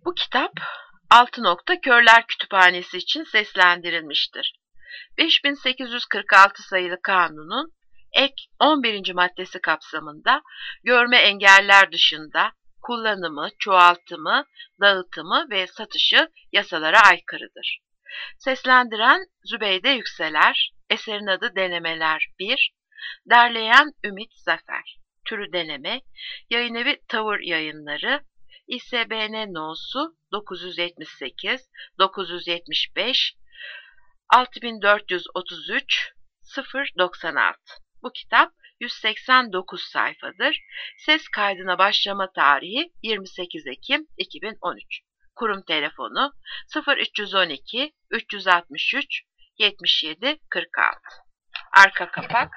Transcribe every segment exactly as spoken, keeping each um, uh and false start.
Bu kitap Altı Nokta Körler Kütüphanesi için seslendirilmiştir. beş bin sekiz yüz kırk altı sayılı kanunun ek on birinci maddesi kapsamında görme engeller dışında kullanımı, çoğaltımı, dağıtımı ve satışı yasalara aykırıdır. Seslendiren Zübeyde Yükseler, eserin adı Denemeler bir, derleyen Ümit Zafer, türü deneme, yayınevi Tavır Yayınları, İ S B N no'su dokuz yüz yetmiş sekiz dokuz yüz yetmiş beş altı bin dört yüz otuz üç sıfır doksan altı. Bu kitap yüz seksen dokuz sayfadır. Ses kaydına başlama tarihi yirmi sekiz Ekim iki bin on üç. Kurum telefonu sıfır üç yüz on iki üç yüz altmış üç yetmiş yedi kırk altı. Arka kapak.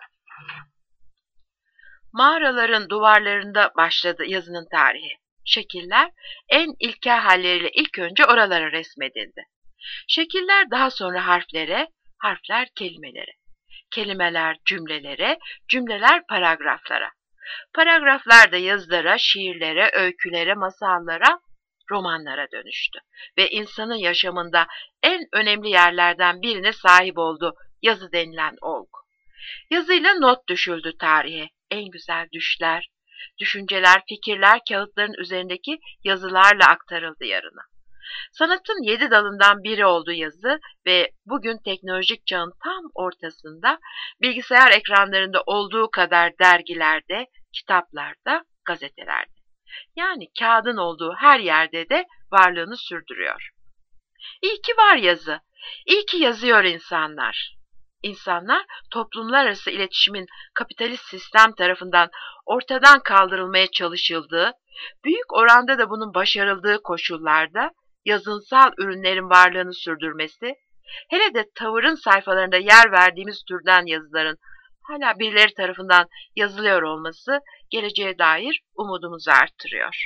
Mağaraların duvarlarında başladı yazının tarihi. Şekiller en ilkel halleriyle ilk önce oralara resmedildi. Şekiller daha sonra harflere, harfler kelimelere, kelimeler cümlelere, cümleler paragraflara, paragraflar da yazılara, şiirlere, öykülere, masallara, romanlara dönüştü ve insanın yaşamında en önemli yerlerden birine sahip oldu yazı denilen olgu. Yazıyla not düşüldü tarihe, en güzel düşler, düşünceler, fikirler kağıtların üzerindeki yazılarla aktarıldı yarına. Sanatın yedi dalından biri oldu yazı ve bugün teknolojik çağın tam ortasında bilgisayar ekranlarında olduğu kadar dergilerde, kitaplarda, gazetelerde. Yani kağıdın olduğu her yerde de varlığını sürdürüyor. İyi ki var yazı, iyi ki yazıyor insanlar. İnsanlar toplumlar arası iletişimin kapitalist sistem tarafından ortadan kaldırılmaya çalışıldığı, büyük oranda da bunun başarıldığı koşullarda yazınsal ürünlerin varlığını sürdürmesi, hele de tavırın sayfalarında yer verdiğimiz türden yazıların hala birileri tarafından yazılıyor olması geleceğe dair umudumuzu artırıyor.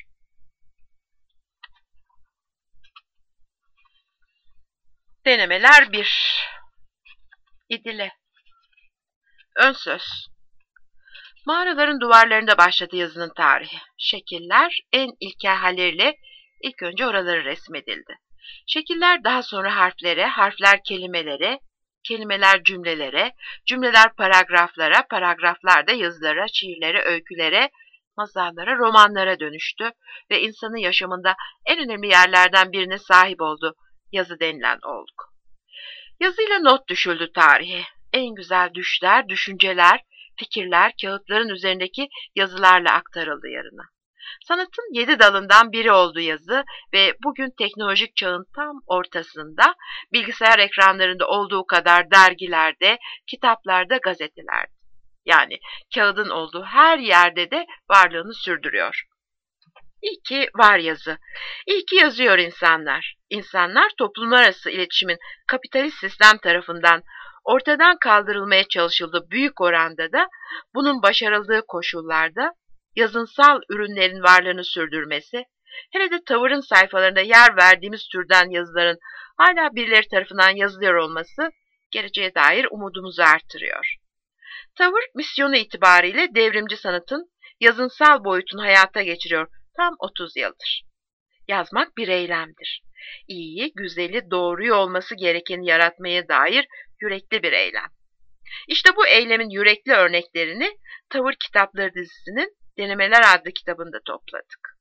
Denemeler bir. İdile. Ön söz. Mağaraların duvarlarında başladı yazının tarihi. Şekiller en ilkel halleriyle ilk önce oraları resmedildi. Şekiller daha sonra harflere, harfler kelimelere, kelimeler cümlelere, cümleler paragraflara, paragraflar da yazılara, şiirlere, öykülere, masallara, romanlara dönüştü ve insanın yaşamında en önemli yerlerden birine sahip oldu yazı denilen olgu. Yazıyla not düşüldü tarihe. En güzel düşler, düşünceler, fikirler kağıtların üzerindeki yazılarla aktarıldı yarına. Sanatın yedi dalından biri oldu yazı ve bugün teknolojik çağın tam ortasında bilgisayar ekranlarında olduğu kadar dergilerde, kitaplarda, gazetelerde. Yani kağıdın olduğu her yerde de varlığını sürdürüyor. İyi ki var yazı. İyi ki yazıyor insanlar. İnsanlar toplumlar arası iletişimin kapitalist sistem tarafından ortadan kaldırılmaya çalışıldığı büyük oranda da bunun başarıldığı koşullarda yazınsal ürünlerin varlığını sürdürmesi, hele de tavırın sayfalarında yer verdiğimiz türden yazıların hala birileri tarafından yazılıyor olması geleceğe dair umudumuzu artırıyor. Tavır misyonu itibariyle devrimci sanatın yazınsal boyutunu hayata geçiriyor tam otuz yıldır. Yazmak bir eylemdir. İyiyi, güzeli, doğruyu olması gerekeni yaratmaya dair yürekli bir eylem. İşte bu eylemin yürekli örneklerini Tavır Kitapları dizisinin Denemeler adlı kitabında topladık.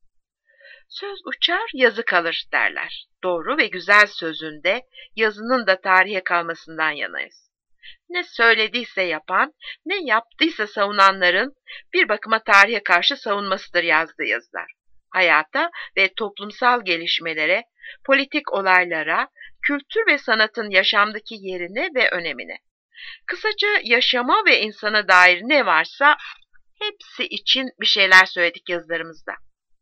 Söz uçar, yazı kalır derler. Doğru ve güzel sözünde yazının da tarihe kalmasından yanayız. Ne söylediyse yapan, ne yaptıysa savunanların bir bakıma tarihe karşı savunmasıdır yazdığı yazılar. Hayata ve toplumsal gelişmelere, politik olaylara, kültür ve sanatın yaşamdaki yerine ve önemine. Kısaca yaşama ve insana dair ne varsa hepsi için bir şeyler söyledik yazılarımızda.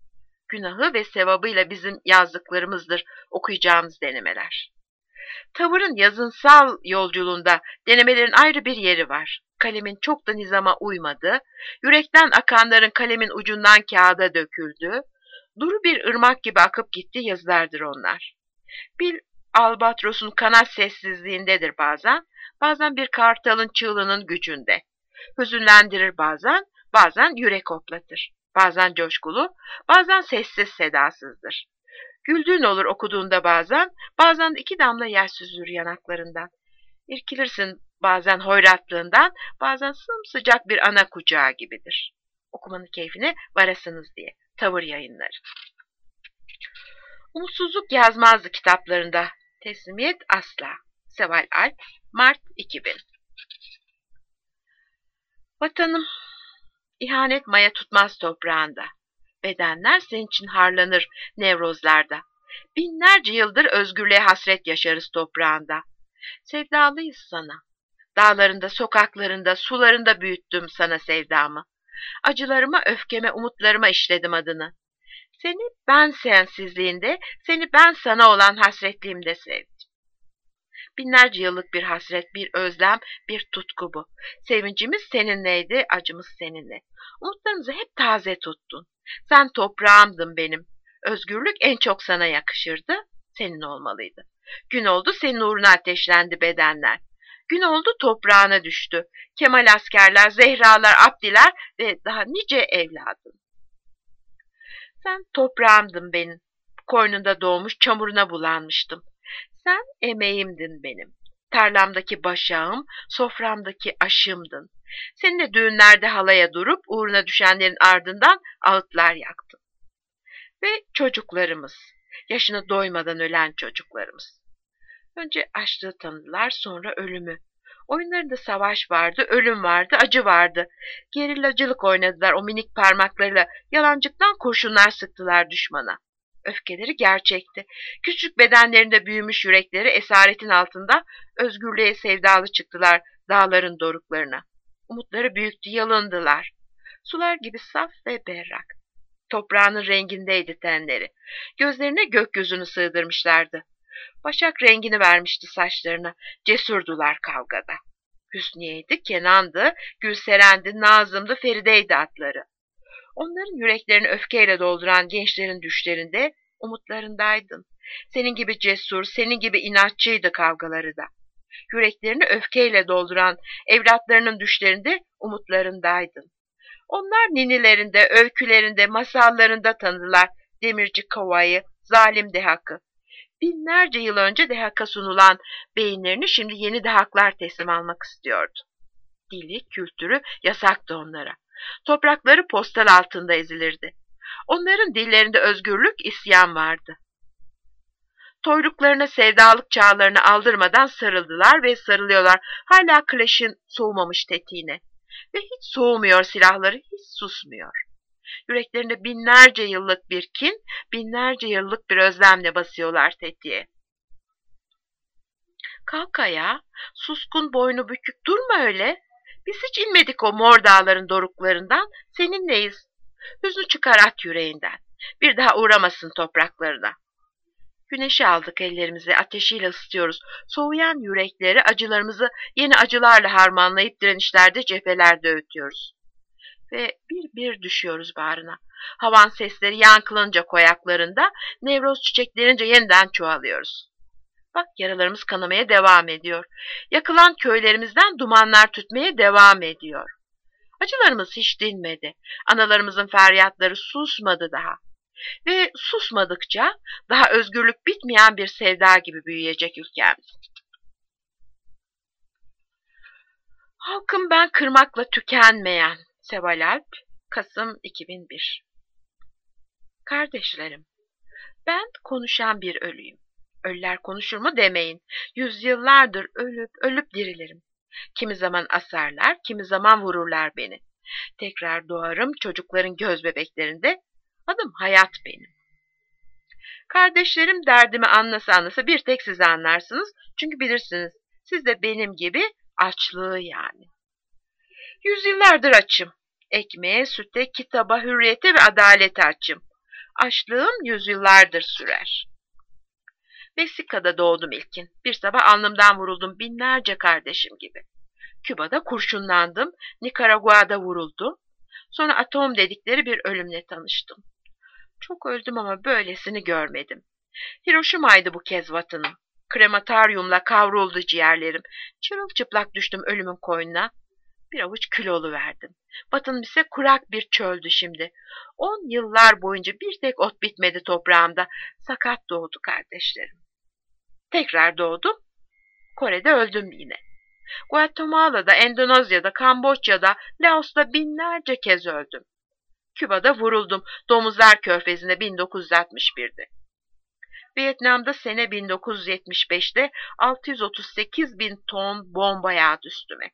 Günahı ve sevabıyla bizim yazdıklarımızdır okuyacağımız denemeler. Tavırın yazınsal yolculuğunda denemelerin ayrı bir yeri var. Kalemin çok da nizama uymadığı, yürekten akanların kalemin ucundan kağıda döküldüğü, duru bir ırmak gibi akıp gittiği yazılardır onlar. Bir albatrosun kanat sessizliğindedir bazen, bazen bir kartalın çığlığının gücünde. Hüzünlendirir bazen, bazen yürek hoplatır. Bazen coşkulu, bazen sessiz sedasızdır. Güldüğün olur okuduğunda bazen, bazen de iki damla yaş süzülür yanaklarından. İrkilirsin bazen hoyratlığından, bazen sımsıcak bir ana kucağı gibidir. Okumanın keyfine varasınız diye. Tavır Yayınları. Umutsuzluk yazmazdı kitaplarında. Teslimiyet asla. Seval Alp, Mart iki bin. Vatanım, ihanet maya tutmaz toprağında. Bedenler senin için harlanır nevrozlarda. Binlerce yıldır özgürlüğe hasret yaşarız toprağında. Sevdalıyız sana. Dağlarında, sokaklarında, sularında büyüttüm sana sevdamı. Acılarıma, öfkeme, umutlarıma işledim adını. Seni ben sensizliğinde, seni ben sana olan hasretliğimde sevdim. Binlerce yıllık bir hasret, bir özlem, bir tutku bu. Sevincimiz seninleydi, acımız seninle. Umutlarımızı hep taze tuttun. Sen toprağımdın benim. Özgürlük en çok sana yakışırdı, senin olmalıydı. Gün oldu senin uğruna ateşlendi bedenler. Gün oldu toprağına düştü. Kemal askerler, Zehralar, Abdiler ve daha nice evladın. Sen toprağımdın benim. Koynunda doğmuş çamuruna bulanmıştım. Sen emeğimdin benim. Tarlamdaki başağım, soframdaki aşımdın. Seninle düğünlerde halaya durup uğruna düşenlerin ardından ağıtlar yaktım. Ve çocuklarımız, yaşına doymadan ölen çocuklarımız. Önce açlığı tanıdılar, sonra ölümü. Oyunlarında savaş vardı, ölüm vardı, acı vardı. Gerillacılık oynadılar o minik parmaklarıyla, yalancıktan kurşunlar sıktılar düşmana. Öfkeleri gerçekti. Küçük bedenlerinde büyümüş yürekleri esaretin altında özgürlüğe sevdalı çıktılar dağların doruklarına. Umutları büyüktü, yalındılar. Sular gibi saf ve berrak. Toprağının rengindeydi tenleri. Gözlerine gökyüzünü sığdırmışlardı. Başak rengini vermişti saçlarına. Cesurdular kavgada. Hüsniye'ydi, Kenan'dı, Gülseren'di, Nazım'dı, Feride'ydi atları. Onların yüreklerini öfkeyle dolduran gençlerin düşlerinde, umutlarındaydın. Senin gibi cesur, senin gibi inatçıydı kavgaları da. Yüreklerini öfkeyle dolduran evlatlarının düşlerinde, umutlarındaydın. Onlar ninilerinde, öykülerinde, masallarında tanıdılar demirci kovayı, zalim Dehak'ı. Binlerce yıl önce Dehak'a sunulan beyinlerini şimdi yeni Dehaklar teslim almak istiyordu. Dili, kültürü yasaktı onlara. Toprakları postal altında ezilirdi. Onların dillerinde özgürlük, isyan vardı. Toyluklarına sevdalık çağlarını aldırmadan sarıldılar ve sarılıyorlar hala Clash'in soğumamış tetiğine. Ve hiç soğumuyor silahları, hiç susmuyor. Yüreklerinde binlerce yıllık bir kin, binlerce yıllık bir özlemle basıyorlar tetiğe. Kalk ayağa, suskun boynu bükük durma öyle. Biz hiç inmedik o mor dağların doruklarından, seninleyiz. Hüznü çıkar at yüreğinden, bir daha uğramasın topraklarına. Güneşi aldık ellerimize, ateşiyle ısıtıyoruz. Soğuyan yürekleri, acılarımızı yeni acılarla harmanlayıp direnişlerde, cephelerde öğütüyoruz. Ve bir bir düşüyoruz bağrına. Havan sesleri yankılanınca koyaklarında, nevroz çiçeklerince yeniden çoğalıyoruz. Bak yaralarımız kanamaya devam ediyor. Yakılan köylerimizden dumanlar tütmeye devam ediyor. Acılarımız hiç dinmedi. Analarımızın feryatları susmadı daha. Ve susmadıkça daha özgürlük bitmeyen bir sevda gibi büyüyecek ülkemiz. Halkım ben kırmakla tükenmeyen. Seval Alp, Kasım iki bin bir. Kardeşlerim, ben konuşan bir ölüyüm. Ölüler konuşur mu demeyin. Yüzyıllardır ölüp ölüp dirilirim. Kimi zaman asarlar, kimi zaman vururlar beni. Tekrar doğarım çocukların göz bebeklerinde. Adım hayat benim. Kardeşlerim derdimi anlasa anlasa bir tek siz anlarsınız. Çünkü bilirsiniz siz de benim gibi açlığı yani. Yüzyıllardır açım. Ekmeğe, süte, kitaba, hürriyete ve adalete açım. Açlığım yüzyıllardır sürer. Meksika'da doğdum ilkin. Bir sabah alnımdan vuruldum binlerce kardeşim gibi. Küba'da kurşunlandım, Nikaragua'da vuruldum. Sonra atom dedikleri bir ölümle tanıştım. Çok öldüm ama böylesini görmedim. Hiroşima'ydı bu kez vatanım. Kremataryumla kavruldu ciğerlerim. Çırılçıplak düştüm ölümün koynuna. Bir avuç kilolu verdim. Batın ise kurak bir çöldü şimdi. On yıllar boyunca bir tek ot bitmedi toprağımda. Sakat doğdu kardeşlerim. Tekrar doğdum. Kore'de öldüm yine. Guatemala'da, Endonezya'da, Kamboçya'da, Laos'ta binlerce kez öldüm. Küba'da vuruldum. Domuzlar Körfezi'nde bin dokuz yüz altmış birde. Vietnam'da sene bin dokuz yüz yetmiş beşte altı yüz otuz sekiz bin ton bomba yağdı üstüme.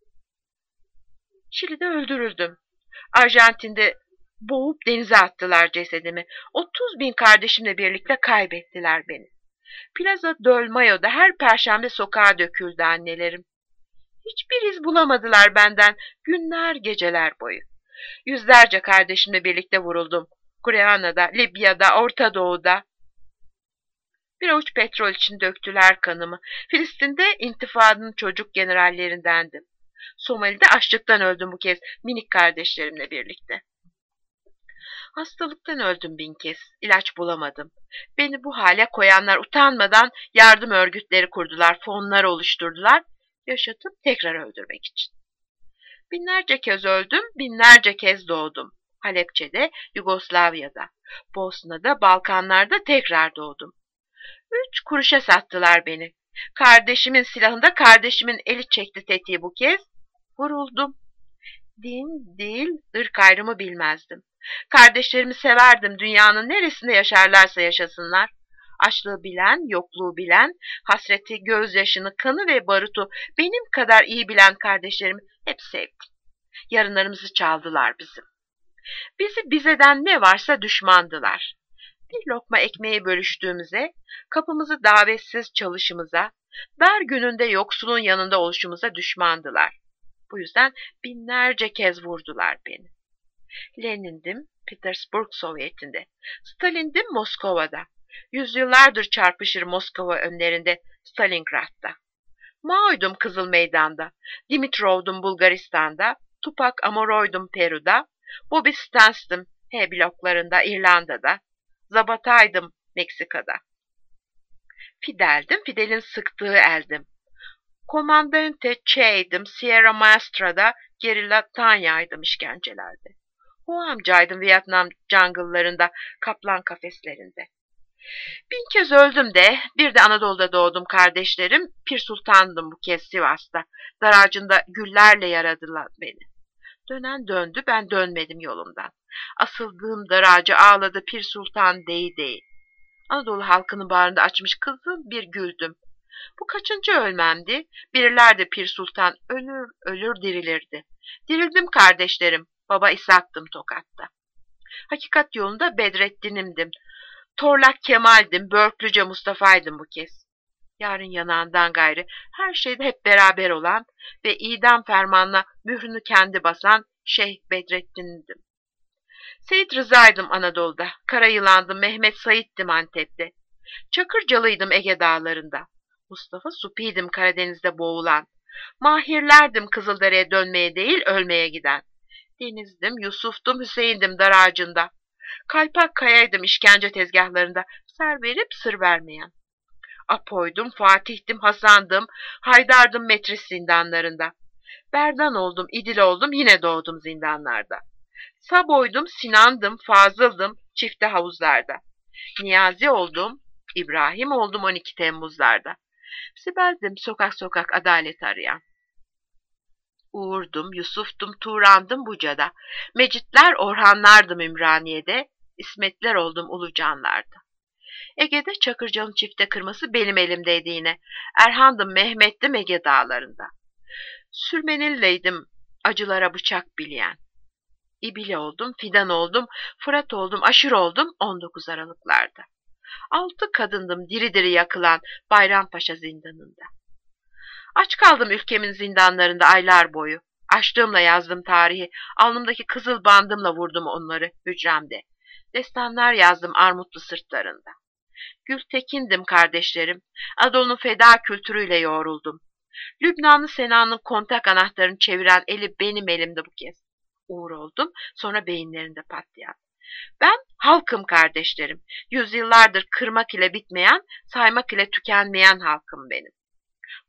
Şili'de öldürüldüm. Arjantin'de boğup denize attılar cesedimi. otuz bin kardeşimle birlikte kaybettiler beni. Plaza del Mayo'da her perşembe sokağa döküldü annelerim. Hiçbir iz bulamadılar benden günler geceler boyu. Yüzlerce kardeşimle birlikte vuruldum. Guayana'da, Libya'da, Orta Doğu'da. Bir avuç petrol için döktüler kanımı. Filistin'de intifadanın çocuk generallerindendim. Somali'de açlıktan öldüm bu kez minik kardeşlerimle birlikte. Hastalıktan öldüm bin kez. İlaç bulamadım. Beni bu hale koyanlar utanmadan yardım örgütleri kurdular, fonlar oluşturdular, yaşatıp tekrar öldürmek için. Binlerce kez öldüm, binlerce kez doğdum. Halepçe'de, Yugoslavya'da, Bosna'da, Balkanlar'da tekrar doğdum. Üç kuruşa sattılar beni. Kardeşimin silahında kardeşimin eli çekti tetiği bu kez. Vuruldum. Din, dil, ırk ayrımı bilmezdim. Kardeşlerimi severdim, dünyanın neresinde yaşarlarsa yaşasınlar. Açlığı bilen, yokluğu bilen, hasreti, gözyaşını, kanı ve barutu benim kadar iyi bilen kardeşlerimi hep sevdim. Yarınlarımızı çaldılar bizim. Bizi bizeden ne varsa düşmandılar. Bir lokma ekmeği bölüştüğümüze, kapımızı davetsiz çalışımıza, dar gününde yoksulun yanında oluşumuza düşmandılar. Bu yüzden binlerce kez vurdular beni. Lenin'dim Petersburg Sovyeti'nde, Stalin'dim Moskova'da, yüzyıllardır çarpışır Moskova önlerinde Stalingrad'da. Mao'ydum Kızıl Meydan'da, Dimitrov'dum Bulgaristan'da, Tupac Amaro'ydum Peru'da, Bobby Stans'tım H bloklarında İrlanda'da, Zabata'ydım Meksika'da. Fidel'dim, Fidel'in sıktığı eldim. Komandante Che'ydim Sierra Maestra'da, Gerilla Tanya'ydım işkencelerde. O amcaydım Vietnam jungle'larında, kaplan kafeslerinde. Bin kez öldüm de, bir de Anadolu'da doğdum kardeşlerim, Pir Sultan'dım bu kez Sivas'ta, dar ağacında güllerle yaradılar beni. Dönen döndü, ben dönmedim yolumdan. Asıldığım dar ağacı ağladı Pir Sultan dey dey. Anadolu halkının bağrında açmış kızıl bir güldüm. Bu kaçıncı ölmemdi? Biriler de Pir Sultan ölür ölür dirilirdi. Dirildim kardeşlerim, Baba İshak'tım Tokat'ta. Hakikat yolunda Bedrettin'imdim. Torlak Kemal'dim, Börklüce Mustafa'ydım bu kez. Yarın yanağından gayrı her şeyde hep beraber olan ve idam fermanına mührünü kendi basan Şeyh Bedrettin'dim. Seyit Rıza'ydım Anadolu'da, Karayılan'dım Mehmet Said'dim Antep'te. Çakırcalıydım Ege dağlarında. Mustafa Supi'ydim Karadeniz'de boğulan. Mahirlerdim Kızıldere'ye dönmeye değil ölmeye giden. Deniz'dim, Yusuf'tum, Hüseyin'dim dar ağacında. Kalpak Kaya'ydım işkence tezgahlarında, ser verip sır vermeyen. Apo'ydum, Fatih'tim, Hasan'dım, Haydar'dım Metris zindanlarında. Berdan oldum, İdil oldum, yine doğdum zindanlarda. Sabo'ydum, Sinan'dım, Fazıl'dım, çifte havuzlarda. Niyazi oldum, İbrahim oldum on iki Temmuz'larda. Sibel'dim, sokak sokak adalet arayan. Uğur'dum, Yusuf'tum, Turan'dım Buca'da. Mecitler, Orhanlardım Ümraniye'de. İsmetler oldum Ulucanlar'da. Ege'de Çakırcalı'nın çifte kırması benim elimdeydi yine. Erhan'dım, Mehmet'tim Ege dağlarında. Sürmenilleydim, acılara bıçak bileyen. İbile oldum, Fidan oldum, Fırat oldum, Aşır oldum on dokuz Aralıklarda. Altı kadındım diri diri yakılan Bayrampaşa zindanında. Aç kaldım ülkemin zindanlarında aylar boyu. Açlığımla yazdım tarihi, alnımdaki kızıl bandımla vurdum onları hücremde. Destanlar yazdım armutlu sırtlarında. Gültekin'dim kardeşlerim, Anadolu'nun feda kültürüyle yoğruldum. Lübnanlı Sena'nın kontak anahtarını çeviren eli benim elimde bu kez. Uğur oldum, sonra beyinlerinde patlayan. Ben halkım kardeşlerim, yüzyıllardır kırmak ile bitmeyen, saymak ile tükenmeyen halkım benim.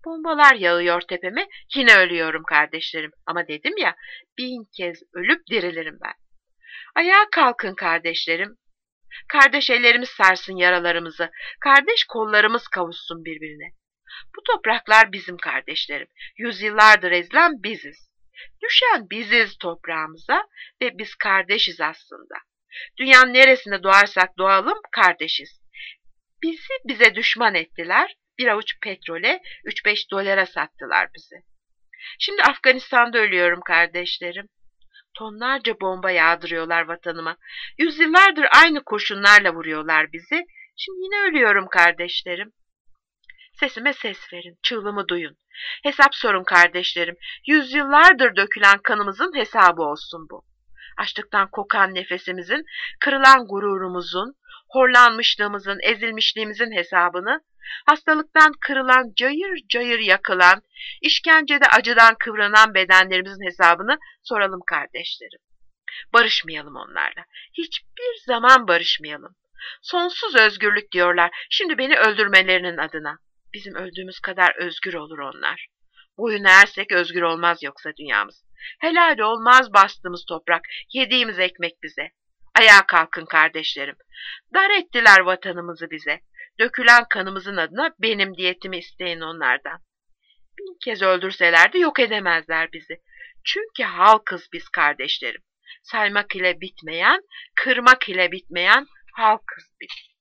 Bombalar yağıyor tepeme, yine ölüyorum kardeşlerim. Ama dedim ya, bin kez ölüp dirilirim ben. Ayağa kalkın kardeşlerim. Kardeş ellerimiz sarsın yaralarımızı. Kardeş kollarımız kavuşsun birbirine. Bu topraklar bizim kardeşlerim. Yüzyıllardır ezilen biziz. Düşen biziz toprağımıza ve biz kardeşiz aslında. Dünyanın neresinde doğarsak doğalım kardeşiz. Bizi bize düşman ettiler. Bir avuç petrole üç beş dolara sattılar bizi. Şimdi Afganistan'da ölüyorum kardeşlerim. Tonlarca bomba yağdırıyorlar vatanıma. Yüzyıllardır aynı kurşunlarla vuruyorlar bizi. Şimdi yine ölüyorum kardeşlerim. Sesime ses verin, çığlığımı duyun. Hesap sorun kardeşlerim. Yüzyıllardır dökülen kanımızın hesabı olsun bu. Açlıktan kokan nefesimizin, kırılan gururumuzun, horlanmışlığımızın, ezilmişliğimizin hesabını, hastalıktan kırılan, cayır cayır yakılan, işkencede acıdan kıvranan bedenlerimizin hesabını soralım kardeşlerim. Barışmayalım onlarla. Hiçbir zaman barışmayalım. Sonsuz özgürlük diyorlar. Şimdi beni öldürmelerinin adına. Bizim öldüğümüz kadar özgür olur onlar. Boyun eğersek özgür olmaz yoksa dünyamız. Helal olmaz bastığımız toprak, yediğimiz ekmek bize. Ayağa kalkın kardeşlerim. Dar ettiler vatanımızı bize. Dökülen kanımızın adına benim diyetimi isteyin onlardan. Bin kez öldürseler de yok edemezler bizi. Çünkü halkız biz kardeşlerim. Saymak ile bitmeyen, kırmak ile bitmeyen halkız biz.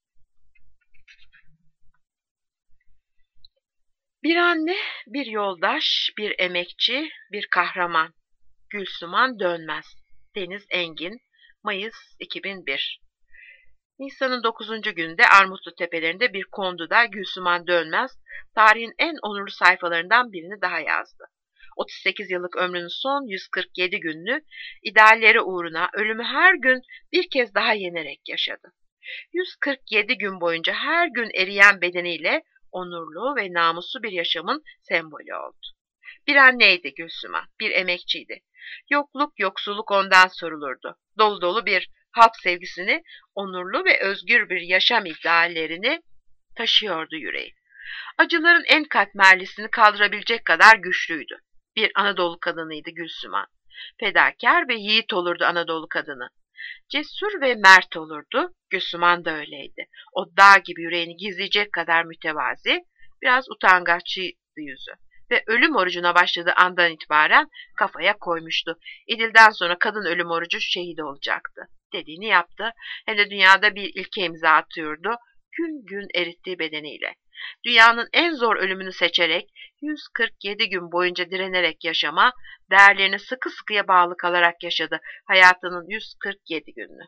Bir anne, bir yoldaş, bir emekçi, bir kahraman. Gülsüman Dönmez. Deniz Engin. Mayıs iki bin bir. Nisan'ın dokuzuncu günde Armutlu Tepelerinde bir konduda Gülsüman Dönmez tarihin en onurlu sayfalarından birini daha yazdı. otuz sekiz yıllık ömrünün son yüz kırk yedi gününü idealleri uğruna ölümü her gün bir kez daha yenerek yaşadı. yüz kırk yedi gün boyunca her gün eriyen bedeniyle onurlu ve namuslu bir yaşamın sembolü oldu. Bir anneydi Gülsüman, bir emekçiydi. Yokluk, yoksulluk ondan sorulurdu. Dolu dolu bir halk sevgisini, onurlu ve özgür bir yaşam ideallerini taşıyordu yüreği. Acıların en katmerlisini kaldırabilecek kadar güçlüydü. Bir Anadolu kadınıydı Gülsüman. Fedakar ve yiğit olurdu Anadolu kadını. Cesur ve mert olurdu. Gülsüman da öyleydi. O dağ gibi yüreğini gizleyecek kadar mütevazi, biraz utangaççıydı yüzü. Ve ölüm orucuna başladığı andan itibaren kafaya koymuştu. İdil'den sonra kadın ölüm orucu şehit olacaktı. Dediğini yaptı. Hem de dünyada bir ilke imza atıyordu. Gün gün erittiği bedeniyle. Dünyanın en zor ölümünü seçerek yüz kırk yedi gün boyunca direnerek yaşama, değerlerine sıkı sıkıya bağlı kalarak yaşadı hayatının yüz kırk yedi gününü.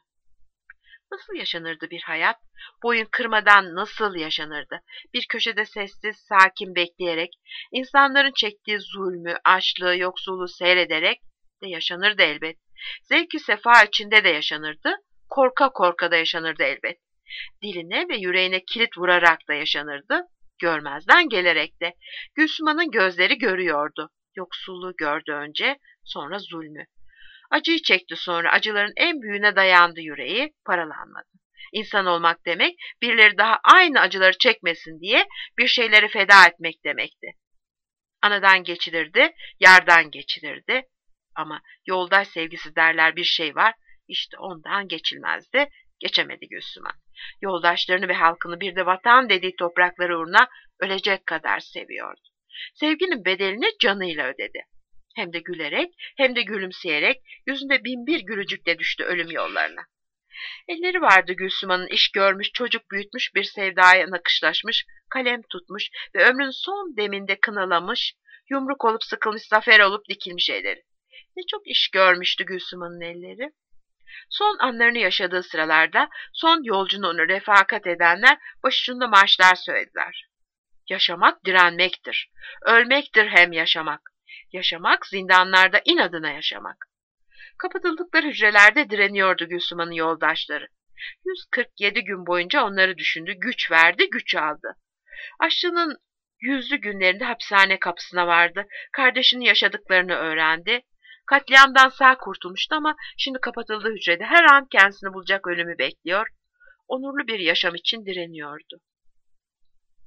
Nasıl yaşanırdı bir hayat? Boyun kırmadan nasıl yaşanırdı? Bir köşede sessiz, sakin bekleyerek, insanların çektiği zulmü, açlığı, yoksulluğu seyrederek de yaşanırdı elbet. Zevk-i sefa içinde de yaşanırdı, korka korka da yaşanırdı elbet. Diline ve yüreğine kilit vurarak da yaşanırdı, görmezden gelerek de. Gülsüman'ın gözleri görüyordu. Yoksulluğu gördü önce, sonra zulmü. Acıyı çekti sonra, acıların en büyüğüne dayandı yüreği, paralanmadı. İnsan olmak demek, birileri daha aynı acıları çekmesin diye bir şeyleri feda etmek demekti. Anadan geçilirdi, yardan geçilirdi. Ama yoldaş sevgisi derler bir şey var, işte ondan geçilmezdi, geçemedi Gülsüman. Yoldaşlarını ve halkını bir de vatan dediği toprakları uğruna ölecek kadar seviyordu. Sevginin bedelini canıyla ödedi. Hem de gülerek hem de gülümseyerek yüzünde binbir gülücükle düştü ölüm yollarına. Elleri vardı Gülsüman'ın iş görmüş, çocuk büyütmüş, bir sevdaya nakışlaşmış, kalem tutmuş ve ömrün son deminde kınalamış, yumruk olup sıkılmış, zafer olup dikilmiş elleri. Ne çok iş görmüştü Gülsüman'ın elleri. Son anlarını yaşadığı sıralarda son yolcuna onu refakat edenler başucunda marşlar söylediler. Yaşamak direnmektir. Ölmektir hem yaşamak. Yaşamak zindanlarda inadına yaşamak. Kapatıldıkları hücrelerde direniyordu Gülsüman'ın yoldaşları. yüz kırk yedi gün boyunca onları düşündü, güç verdi, güç aldı. Açlığının yüzlü günlerinde hapishane kapısına vardı. Kardeşinin yaşadıklarını öğrendi. Katliamdan sağ kurtulmuştu ama şimdi kapatıldığı hücrede her an kendisini bulacak ölümü bekliyor. Onurlu bir yaşam için direniyordu.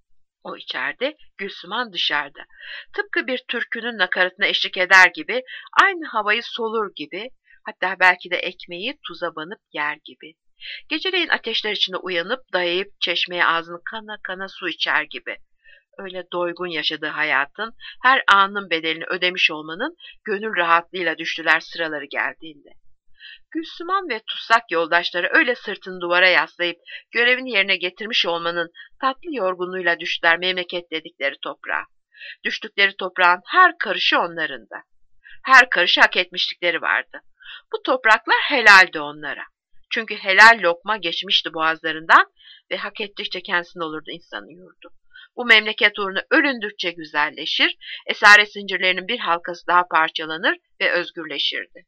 O içeride, Gülsüman dışarıda. Tıpkı bir türkünün nakaratına eşlik eder gibi, aynı havayı solur gibi, hatta belki de ekmeği tuza banıp yer gibi. Geceleyin ateşler içinde uyanıp dayayıp çeşmeye ağzını kana kana su içer gibi. Öyle doygun yaşadığı hayatın, her anın bedelini ödemiş olmanın gönül rahatlığıyla düştüler sıraları geldiğinde. Gülsüman ve tutsak yoldaşları öyle sırtını duvara yaslayıp görevini yerine getirmiş olmanın tatlı yorgunluğuyla düştüler memleket dedikleri toprağa. Düştükleri toprağın her karışı onlarında. Her karışı hak etmişlikleri vardı. Bu topraklar helaldi onlara. Çünkü helal lokma geçmişti boğazlarından ve hak ettikçe kendisinde olurdu insanın yurdu. Bu memleket uğruna ölündükçe güzelleşir, esaret zincirlerinin bir halkası daha parçalanır ve özgürleşirdi.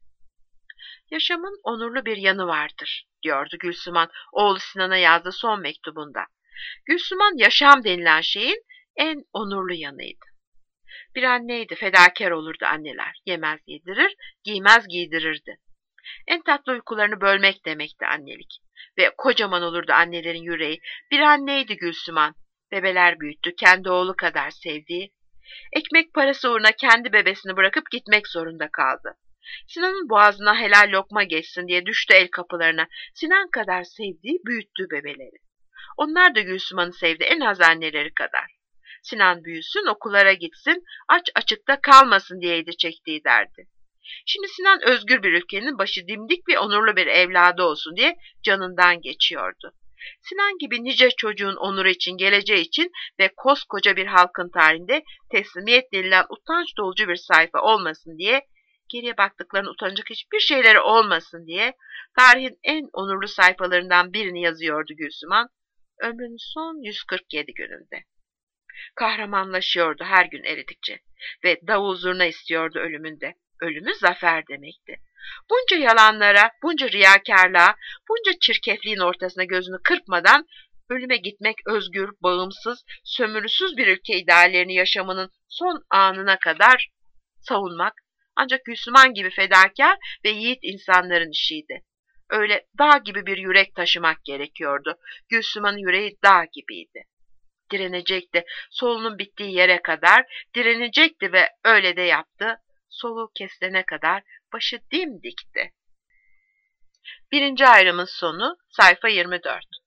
Yaşamın onurlu bir yanı vardır, diyordu Gülsüman, oğlu Sinan'a yazdığı son mektubunda. Gülsüman yaşam denilen şeyin en onurlu yanıydı. Bir anneydi, fedakar olurdu anneler. Yemez yedirir, giymez giydirirdi. En tatlı uykularını bölmek demekti annelik. Ve kocaman olurdu annelerin yüreği. Bir anneydi Gülsüman. Bebeler büyüttü, kendi oğlu kadar sevdiği. Ekmek parası uğruna kendi bebesini bırakıp gitmek zorunda kaldı. Sinan'ın boğazına helal lokma geçsin diye düştü el kapılarına. Sinan kadar sevdiği, büyüttüğü bebeleri. Onlar da Gülsüman'ı sevdi en az anneleri kadar. Sinan büyüsün, okullara gitsin, aç açıkta kalmasın diyeydi çektiği derdi. Şimdi Sinan özgür bir ülkenin başı dimdik ve onurlu bir evladı olsun diye canından geçiyordu. Sinan gibi nice çocuğun onuru için, geleceği için ve koskoca bir halkın tarihinde teslimiyet denilen utanç dolucu bir sayfa olmasın diye, geriye baktıklarına utanacak hiçbir şeyleri olmasın diye tarihin en onurlu sayfalarından birini yazıyordu Gülsüman, ömrünün son yüz kırk yedi gününde. Kahramanlaşıyordu her gün eridikçe ve davul zurna istiyordu ölümünde. Ölümü zafer demekti. Bunca yalanlara, bunca riyakarlığa, bunca çirkefliğin ortasına gözünü kırpmadan ölüme gitmek özgür, bağımsız, sömürüsüz bir ülke ideallerini yaşamının son anına kadar savunmak ancak Gülsüman gibi fedakar ve yiğit insanların işiydi. Öyle dağ gibi bir yürek taşımak gerekiyordu. Gülsüman'ın yüreği dağ gibiydi. Direnecekti, solunun bittiği yere kadar direnecekti ve öyle de yaptı. Soluğu kesene kadar başı dimdikti. Birinci ayrımın sonu sayfa yirmi dört.